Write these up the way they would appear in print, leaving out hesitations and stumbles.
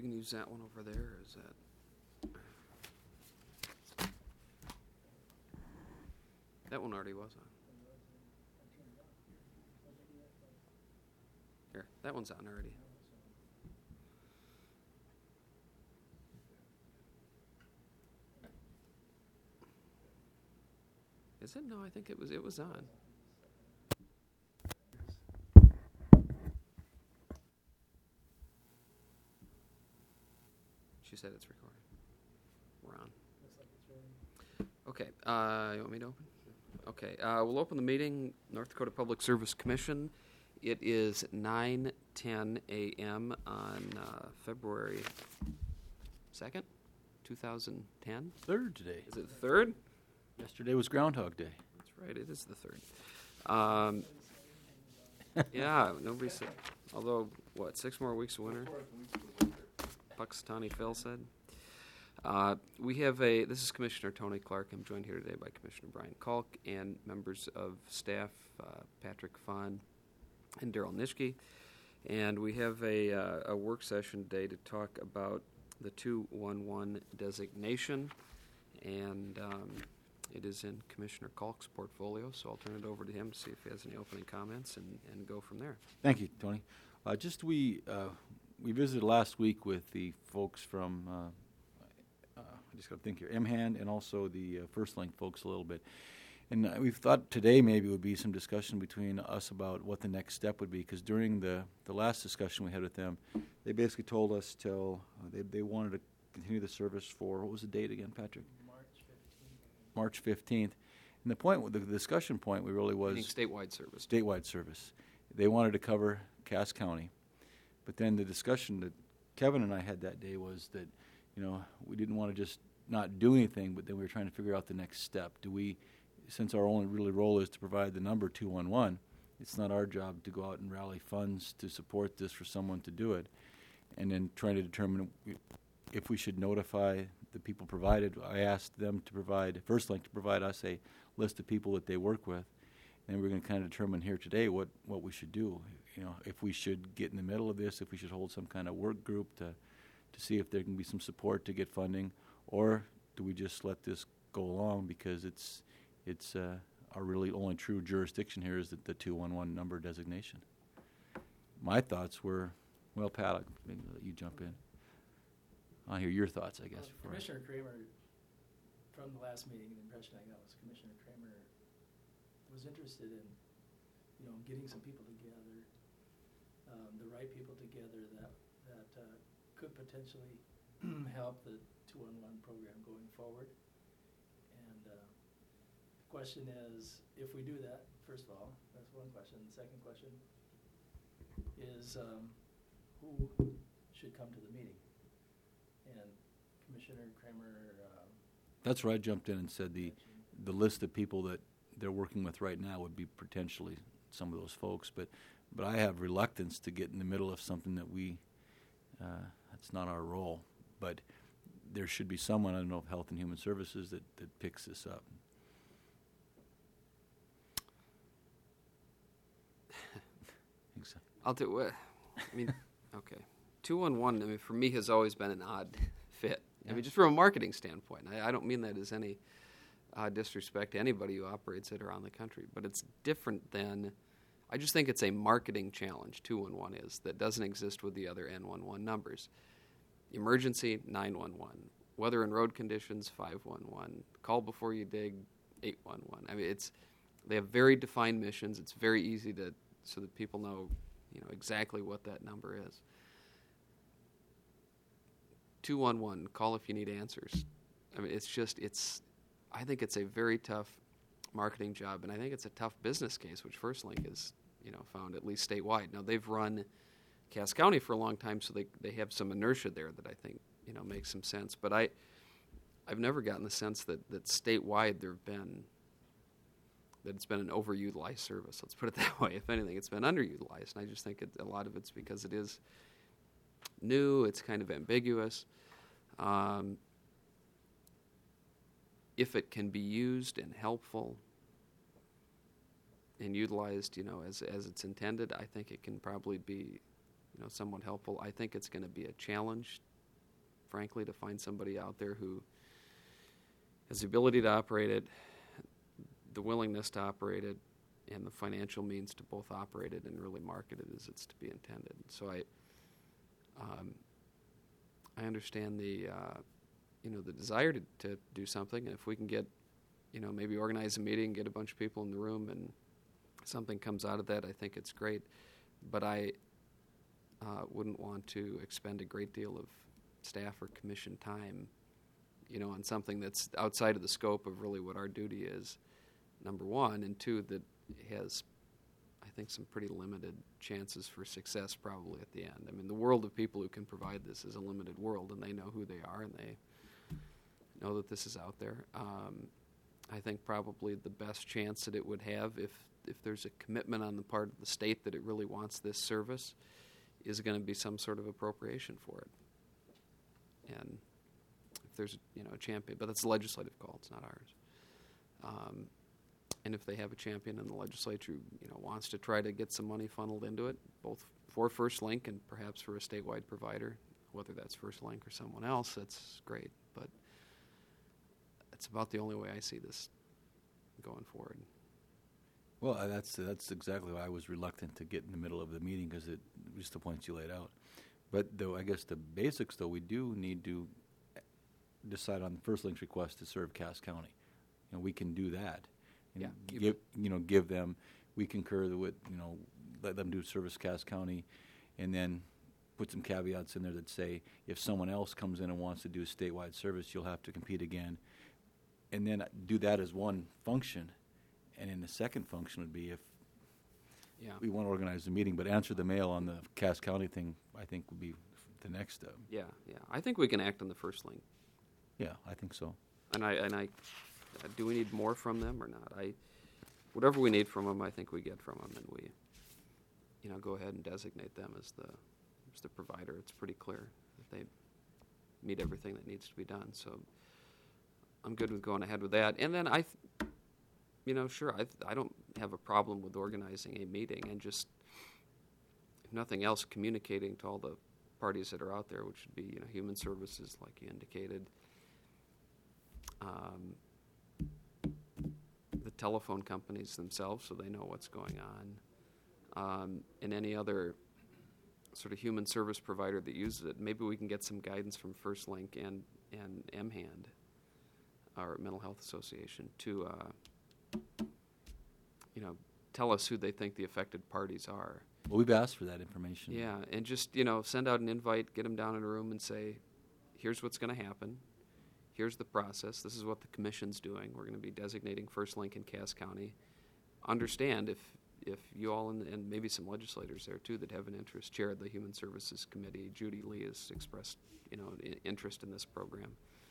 can use that one over there. Is that? That one already was on. Here, that one's on already. Is it? No, I think it was on. She said it's recording. We're on. Okay, you want me to open? Okay, we'll open the meeting, North Dakota Public Service Commission. It is 9:10 a.m. on February 2nd, 2010. Third today. Is it the third? Yesterday was Groundhog Day. That's right, it is the third. Yeah, nobody said, although, 6 more weeks of winter? Puxatawny Phil said. We have this is Commissioner Tony Clark. I'm joined here today by Commissioner Brian Kalk and members of staff, Patrick Fahn and Daryl Nitschke. And we have a work session today to talk about the 211 designation. And it is in Commissioner Kalk's portfolio, so I'll turn it over to him to see if he has any opening comments and go from there. Thank you, Tony. We visited last week with the folks from, I just got to think here, MHAND and also the First Link folks a little bit. And we thought today maybe would be some discussion between us about what the next step would be, because during the last discussion we had with them, they basically told us they wanted to continue the service for, what was the date again, Patrick? March 15th. And the discussion point we really was... Statewide service. Statewide service. They wanted to cover Cass County. But then the discussion that Kevin and I had that day was that, we didn't want to just not do anything, but then we were trying to figure out the next step. Since our only really role is to provide the number 211, it's not our job to go out and rally funds to support this for someone to do it. And then trying to determine if we should notify the people provided. I asked them to provide, First Link to provide us a list of people that they work with. And we're going to kind of determine here today what we should do. If we should get in the middle of this, if we should hold some kind of work group to see if there can be some support to get funding, or do we just let this go along because it's our really only true jurisdiction here is the 211 number designation. My thoughts were, well, Pat, maybe let you jump in. I'll hear your thoughts, I guess. Commissioner Kramer, from the last meeting, the impression I got was Commissioner Kramer was interested in, getting some people together, the right people together that could potentially help the 211 program going forward. And the question is, if we do that, first of all, that's one question. The second question is who should come to the meeting? And Commissioner Kramer... That's where I jumped in and said the list of people that they're working with right now would be potentially some of those folks, but I have reluctance to get in the middle of something that that's not our role. But there should be someone, I don't know, of Health and Human Services that picks this up. I'll do it. Okay. 211, for me has always been an odd fit. Yeah. Just from a marketing standpoint. I don't mean that as any disrespect to anybody who operates it around the country, but it's different than, I just think it's a marketing challenge, 211 is, that doesn't exist with the other N11 numbers. Emergency, 911. Weather and road conditions, 511. Call before you dig, 811. They have very defined missions. It's very easy so that people know, exactly what that number is. 211, call if you need answers. I think it's a very tough marketing job, and I think it's a tough business case, which First Link has, found at least statewide. Now, they've run Cass County for a long time, so they have some inertia there that I think, makes some sense. But I've never gotten the sense that statewide that it's been an overutilized service. Let's put it that way. If anything, it's been underutilized, and I just think a lot of it's because it is new, it's kind of ambiguous. If it can be used and helpful and utilized, as it's intended, I think it can probably be, somewhat helpful. I think it's going to be a challenge frankly, to find somebody out there who has the ability to operate it, the willingness to operate it, and the financial means to both operate it and really market it as it's to be intended. So I understand the the desire to do something, and if we can get, maybe organize a meeting, get a bunch of people in the room, and something comes out of that, I think it's great. But I wouldn't want to expend a great deal of staff or commission time, on something that's outside of the scope of really what our duty is, number one, and two, that has, I think, some pretty limited chances for success probably at the end. I mean, the world of people who can provide this is a limited world, and they know who they are, and they know that this is out there. I think probably the best chance that it would have, if there's a commitment on the part of the state that it really wants this service, is going to be some sort of appropriation for it. And if there's a champion, but that's a legislative call, it's not ours. And if they have a champion in the legislature who wants to try to get some money funneled into it, both for First Link and perhaps for a statewide provider, whether that's First Link or someone else, that's great. But it's about the only way I see this going forward. Well, that's exactly why I was reluctant to get in the middle of the meeting, because it just the points you laid out. But though I guess the basics, though, we do need to decide on First Link's request to serve Cass County. We can do that. And give them. We concur with let them do service Cass County, and then put some caveats in there that say if someone else comes in and wants to do a statewide service, you'll have to compete again, and then do that as one function. And then the second function would be if we want to organize a meeting, but answer the mail on the Cass County thing, I think would be the next step. Yeah. I think we can act on the First Link. Yeah, I think so. And I do we need more from them or not? Whatever we need from them, I think we get from them, and we, go ahead and designate them as the provider. It's pretty clear that they meet everything that needs to be done. So I'm good with going ahead with that. And then I don't have a problem with organizing a meeting and just, if nothing else, communicating to all the parties that are out there, which would be, Human Services, like you indicated, the telephone companies themselves, so they know what's going on, and any other sort of human service provider that uses it. Maybe we can get some guidance from First Link and MHAND, our Mental Health Association, to tell us who they think the affected parties are. Well, we've asked for that information. Yeah, and just send out an invite, get them down in a room, and say, here's what's going to happen. Here's the process. This is what the commission's doing. We're going to be designating First Link in Cass County. Understand if you all and maybe some legislators there too that have an interest. Chair of the Human Services Committee, Judy Lee, has expressed interest in this program.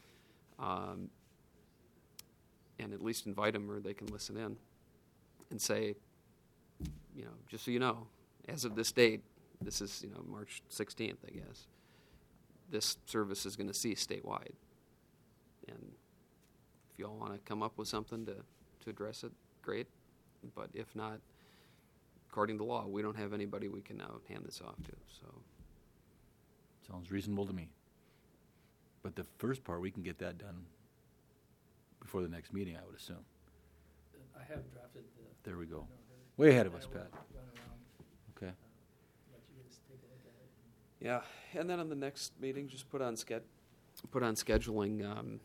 And at least invite them, or they can listen in and say, just so you know, as of this date, this is March 16th, I guess. This service is going to cease statewide. And if you all want to come up with something to address it, great. But if not, according to law, we don't have anybody we can now hand this off to. So sounds reasonable to me. But the first part, we can get that done before the next meeting, I would assume. I have drafted There we go. Way ahead of us, Pat. Okay. Let you guys take a look at it. Yeah, and then on the next meeting, just put on scheduling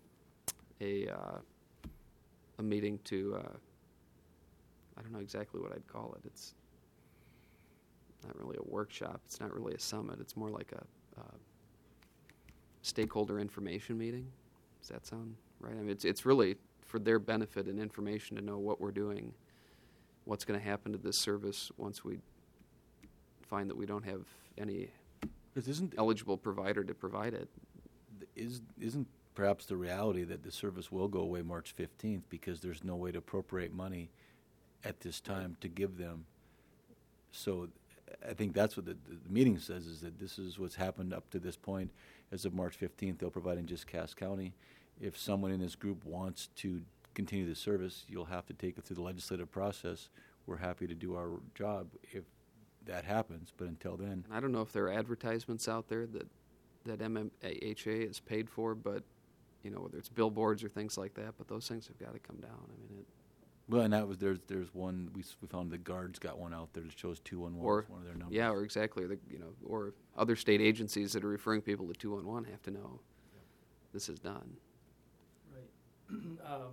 a meeting to I don't know exactly what I'd call it. It's not really a workshop. It's not really a summit. It's more like a stakeholder information meeting. Does that sound right? I mean, it's really for their benefit and information to know what we're doing, what's going to happen to this service once we find that we don't have any eligible provider to provide it. Isn't perhaps the reality that the service will go away March 15th because there's no way to appropriate money at this time to give them? So I think that's what the meeting says, is that this is what's happened up to this point. As of March 15th, they'll provide in just Cass County. If someone in this group wants to continue the service, you'll have to take it through the legislative process. We're happy to do our job if that happens, but until then. And I don't know if there are advertisements out there that that MMHA is paid for, but, you know, whether it's billboards or things like that, but those things have got to come down. I mean, Well, and that was there's one we found the guards got one out there that shows 211 or as one of their numbers. yeah, or exactly, or other state agencies that are referring people to 211 have to know this is done. Right. And how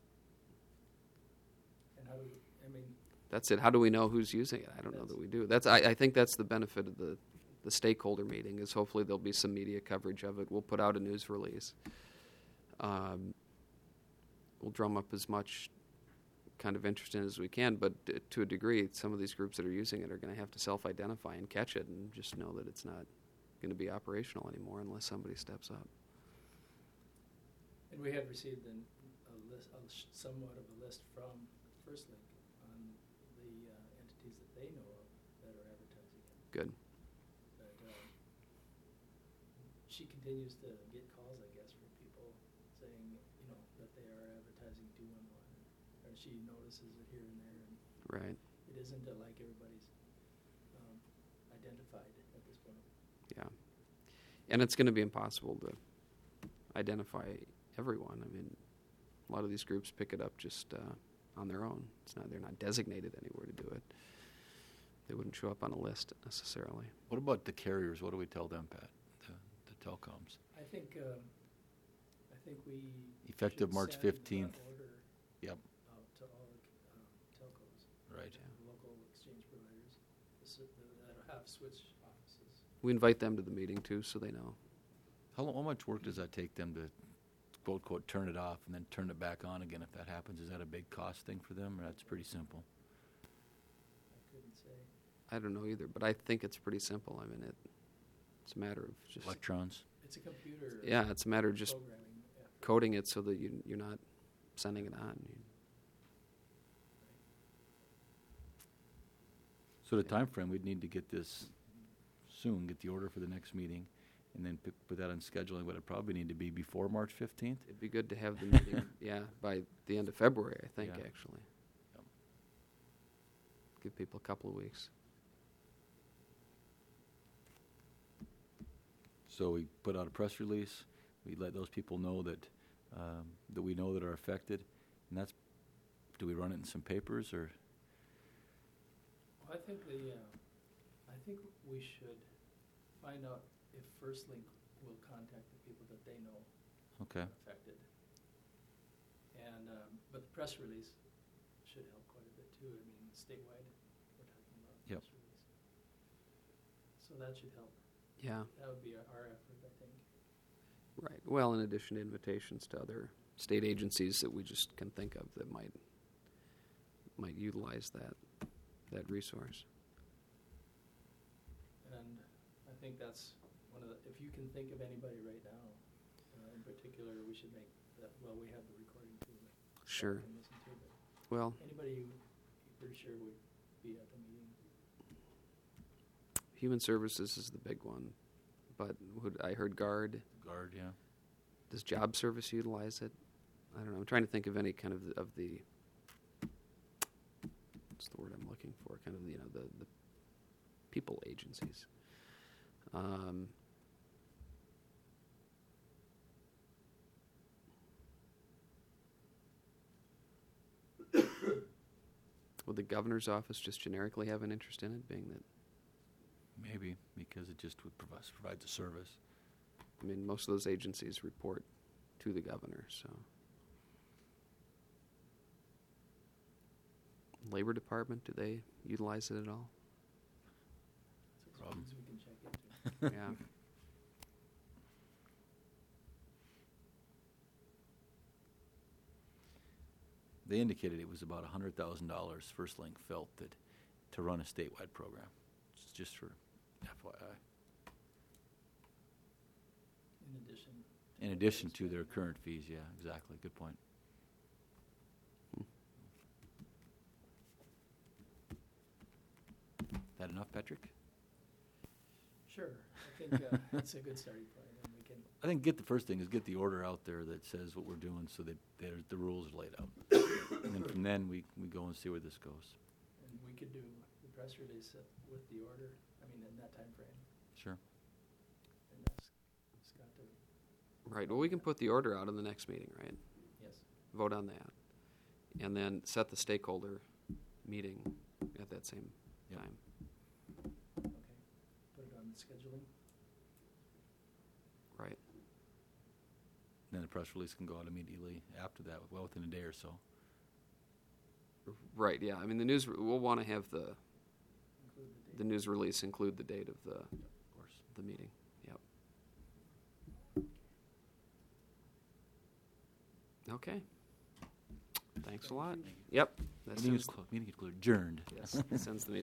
do we, I mean, That's it. How do we know who's using it? I don't know that we do. I think that's the benefit of the stakeholder meeting, is hopefully there'll be some media coverage of it. We'll put out a news release. We'll drum up as much kind of interest in it as we can, but to a degree, some of these groups that are using it are going to have to self-identify and catch it and just know that it's not going to be operational anymore unless somebody steps up. and we have received somewhat of a list from FirstLink on the entities that they know of that are advertising it. Good. But she continues to get calls, I guess, from people saying, you know, that they are advertising 211, or she notices it here and there, and Right. it isn't like everybody's identified at this point. Yeah. And it's going to be impossible to identify everyone. I mean, a lot of these groups pick it up just on their own. They're not designated anywhere to do it. They wouldn't show up on a list necessarily. What about the carriers? What do we tell them, Pat? The telecoms. I think we Effective should March send an 15th. order Yep. out to all the telcos, Right. local exchange providers that have switch offices. We invite them to the meeting too, so they know. How much work does that take them to, quote, quote, turn it off and then turn it back on again if that happens? Is that a big cost thing for them, or that's pretty simple? I couldn't say. I don't know either, but I think it's pretty simple. I mean, it's a matter of just Electrons? It's a computer. yeah, it's a matter of just programming. Yeah. coding it so that you're not sending it on. So the time frame, we'd need to get this soon, get the order for the next meeting, and then put that on scheduling. Would it probably need to be before March 15th? It'd be good to have the meeting, by the end of February, I think, Yeah. actually. Yep. Give people a couple of weeks. So we put out a press release. We let those people know that that we know that are affected, and that's. Do we run it in some papers or? Well, I think we should find out if FirstLink will contact the people that they know Okay. are affected. And but the press release should help quite a bit too. I mean, statewide, we're talking about Yep. press release. So that should help. Yeah, That would be our effort, I think. right. Well, in addition to invitations to other state agencies that we just can think of that might utilize that resource. And I think that's one of the, if you can think of anybody right now, in particular, we should make that, well, we have the recording too. But Sure. we can listen to, but Well, anybody you're pretty sure would be at the meeting. Human Services is the big one, but I heard Guard. Guard, yeah. Does Job Service utilize it? I don't know. I'm trying to think of any kind of the what's the word I'm looking for? Kind of the people agencies. Would the governor's office just generically have an interest in it, being that, Maybe because it just would provide the service. I mean, most of those agencies report to the governor, so. Labor Department, do they utilize it at all? So Problem. things we can check into. Yeah. They indicated it was about $100,000 FirstLink felt that to run a statewide program. It's just for FYI. In addition. In addition to their current fees, yeah, exactly. Good point. That enough, Patrick? Sure, I think it's a good starting point, and we can. I think the first thing is get the order out there that says what we're doing so that the rules are laid out. And then from then we go and see where this goes. And we could do the press release with the order, I mean, in that time frame. Sure. And ask Right, well, we can put the order out in the next meeting, right? Yes. Vote on that. And then set the stakeholder meeting at that same Yep. time. Okay. Put it on the scheduling. Right. Then the press release can go out immediately after that, well, within a day or so. Right, yeah. I mean, the news, we'll want to have the Include the date. news release include the date of Of course. the meeting. Yep. Okay. Thanks a lot. Thank you. Yep. That Meeting is sends, meeting is adjourned. yes, sends the meeting.